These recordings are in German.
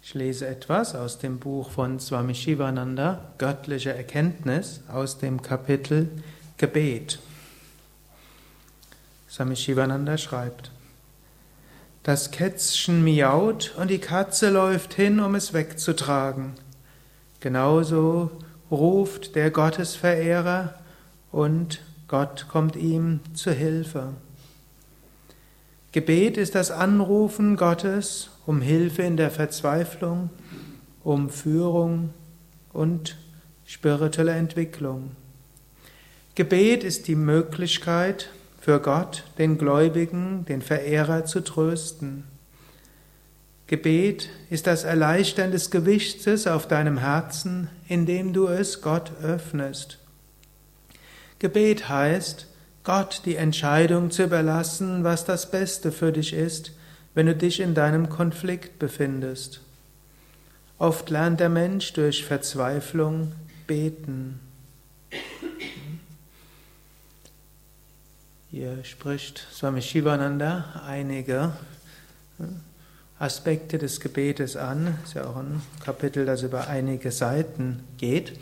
Ich lese etwas aus dem Buch von Swami Shivananda, Göttliche Erkenntnis, aus dem Kapitel Gebet. Swami Shivananda schreibt: Das Kätzchen miaut und die Katze läuft hin, um es wegzutragen. Genauso ruft der Gottesverehrer und Gott kommt ihm zu Hilfe. Gebet ist das Anrufen Gottes um Hilfe in der Verzweiflung, um Führung und spirituelle Entwicklung. Gebet ist die Möglichkeit für Gott, den Gläubigen, den Verehrer zu trösten. Gebet ist das Erleichtern des Gewichtes auf deinem Herzen, indem du es Gott öffnest. Gebet heißt, Gott die Entscheidung zu überlassen, was das Beste für dich ist, wenn du dich in deinem Konflikt befindest. Oft lernt der Mensch durch Verzweiflung beten. Hier spricht Swami Shivananda einige Aspekte des Gebetes an. Das ist ja auch ein Kapitel, das über einige Seiten geht.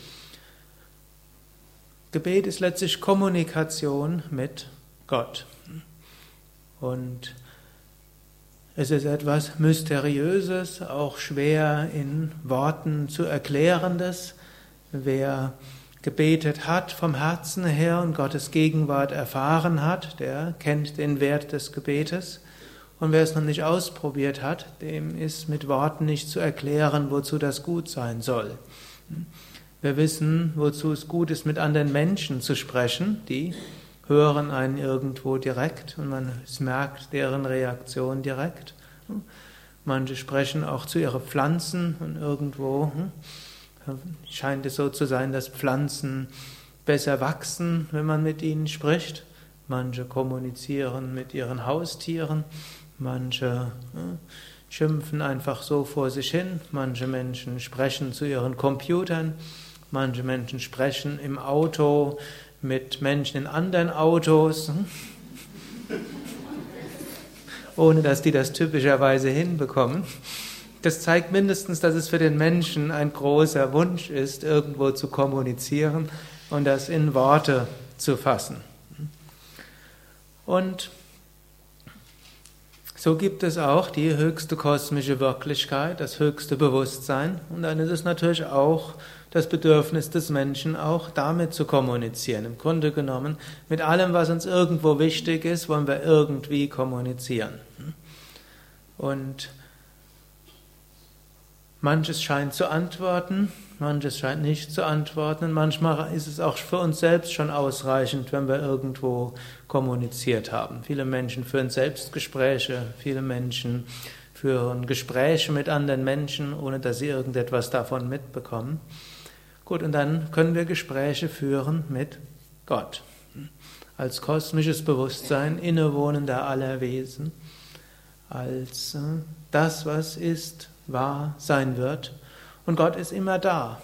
Gebet ist letztlich Kommunikation mit Gott. Und es ist etwas Mysteriöses, auch schwer in Worten zu erklärendes. Wer gebetet hat vom Herzen her und Gottes Gegenwart erfahren hat, der kennt den Wert des Gebetes. Und wer es noch nicht ausprobiert hat, dem ist mit Worten nicht zu erklären, wozu das gut sein soll. Wir wissen, wozu es gut ist, mit anderen Menschen zu sprechen. Die hören einen irgendwo direkt und man merkt deren Reaktion direkt. Manche sprechen auch zu ihren Pflanzen und irgendwo scheint es so zu sein, dass Pflanzen besser wachsen, wenn man mit ihnen spricht. Manche kommunizieren mit ihren Haustieren, manche schimpfen einfach so vor sich hin, manche Menschen sprechen zu ihren Computern, manche Menschen sprechen im Auto mit Menschen in anderen Autos, ohne dass die das typischerweise hinbekommen. Das zeigt mindestens, dass es für den Menschen ein großer Wunsch ist, irgendwo zu kommunizieren und das in Worte zu fassen. Und so gibt es auch die höchste kosmische Wirklichkeit, das höchste Bewusstsein. Und dann ist es natürlich auch das Bedürfnis des Menschen, auch damit zu kommunizieren. Im Grunde genommen, mit allem, was uns irgendwo wichtig ist, wollen wir irgendwie kommunizieren. Und manches scheint zu antworten, manches scheint nicht zu antworten. Und manchmal ist es auch für uns selbst schon ausreichend, wenn wir irgendwo kommuniziert haben. Viele Menschen führen Selbstgespräche, viele Menschen führen Gespräche mit anderen Menschen, ohne dass sie irgendetwas davon mitbekommen. Gut, und dann können wir Gespräche führen mit Gott. Als kosmisches Bewusstsein, innewohnender aller Wesen, als das, was ist, wahr sein wird. Und Gott ist immer da.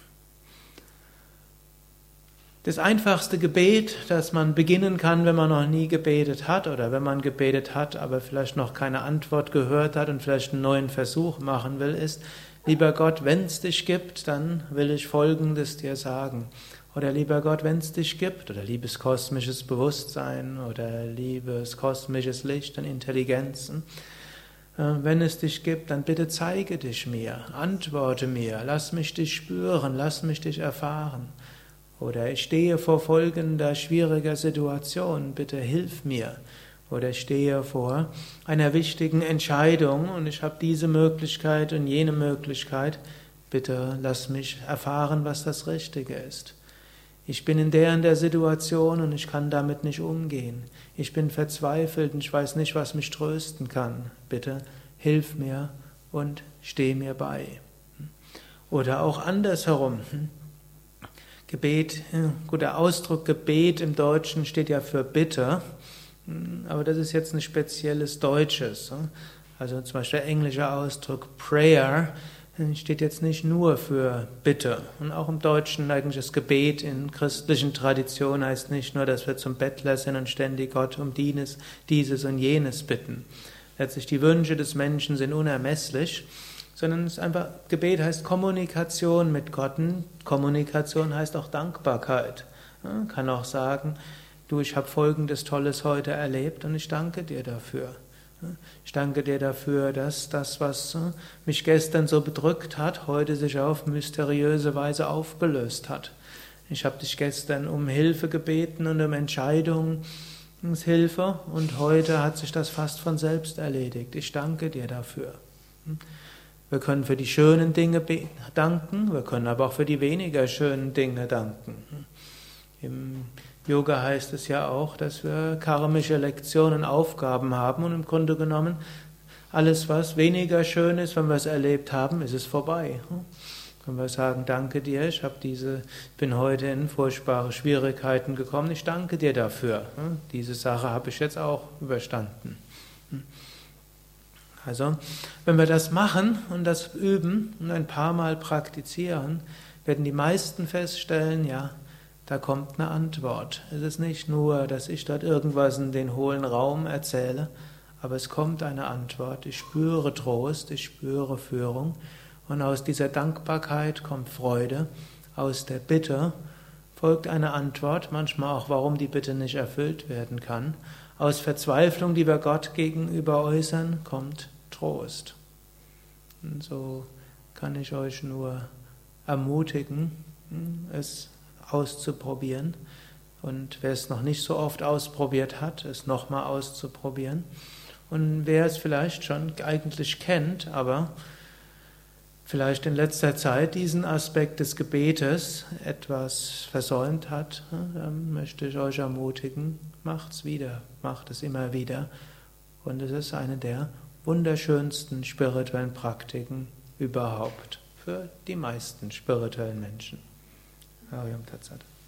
Das einfachste Gebet, das man beginnen kann, wenn man noch nie gebetet hat oder wenn man gebetet hat, aber vielleicht noch keine Antwort gehört hat und vielleicht einen neuen Versuch machen will, ist: Lieber Gott, wenn es dich gibt, dann will ich Folgendes dir sagen. Oder lieber Gott, wenn es dich gibt, oder liebes kosmisches Bewusstsein oder liebes kosmisches Licht und Intelligenzen, wenn es dich gibt, dann bitte zeige dich mir, antworte mir, lass mich dich spüren, lass mich dich erfahren. Oder ich stehe vor folgender schwieriger Situation, bitte hilf mir. Oder ich stehe vor einer wichtigen Entscheidung und ich habe diese Möglichkeit und jene Möglichkeit, bitte lass mich erfahren, was das Richtige ist. Ich bin in der Situation und ich kann damit nicht umgehen. Ich bin verzweifelt und ich weiß nicht, was mich trösten kann. Bitte hilf mir und steh mir bei. Oder auch andersherum. Gebet, gut, der Ausdruck Gebet im Deutschen steht ja für Bitte, aber das ist jetzt ein spezielles Deutsches. Also zum Beispiel der englische Ausdruck Prayer steht jetzt nicht nur für Bitte. Und auch im Deutschen eigentlich das Gebet in christlichen Traditionen heißt nicht nur, dass wir zum Bettler sind und ständig Gott um dieses und jenes bitten. Letztlich die Wünsche des Menschen sind unermesslich, sondern es ist einfach, Gebet heißt Kommunikation mit Gott. Und Kommunikation heißt auch Dankbarkeit. Man kann auch sagen, du, ich habe Folgendes Tolles heute erlebt und ich danke dir dafür. Ich danke dir dafür, dass das, was mich gestern so bedrückt hat, heute sich auf mysteriöse Weise aufgelöst hat. Ich habe dich gestern um Hilfe gebeten und um Entscheidungshilfe und heute hat sich das fast von selbst erledigt. Ich danke dir dafür. Wir können für die schönen Dinge danken, wir können aber auch für die weniger schönen Dinge danken. Im Yoga heißt es ja auch, dass wir karmische Lektionen, Aufgaben haben und im Grunde genommen alles, was weniger schön ist, wenn wir es erlebt haben, ist es vorbei. Wenn wir sagen, danke dir, ich bin heute in furchtbare Schwierigkeiten gekommen, ich danke dir dafür. Diese Sache habe ich jetzt auch überstanden. Also, wenn wir das machen und das üben und ein paar Mal praktizieren, werden die meisten feststellen, ja, da kommt eine Antwort. Es ist nicht nur, dass ich dort irgendwas in den hohlen Raum erzähle, aber es kommt eine Antwort. Ich spüre Trost, ich spüre Führung und aus dieser Dankbarkeit kommt Freude. Aus der Bitte folgt eine Antwort, manchmal auch, warum die Bitte nicht erfüllt werden kann. Aus Verzweiflung, die wir Gott gegenüber äußern, kommt Trost. Und so kann ich euch nur ermutigen, es auszuprobieren. Und wer es noch nicht so oft ausprobiert hat, es nochmal auszuprobieren. Und wer es vielleicht schon eigentlich kennt, aber vielleicht in letzter Zeit diesen Aspekt des Gebetes etwas versäumt hat, dann möchte ich euch ermutigen, macht's wieder, macht es immer wieder. Und es ist eine der wunderschönsten spirituellen Praktiken überhaupt für die meisten spirituellen Menschen. Ariam Tat Sat.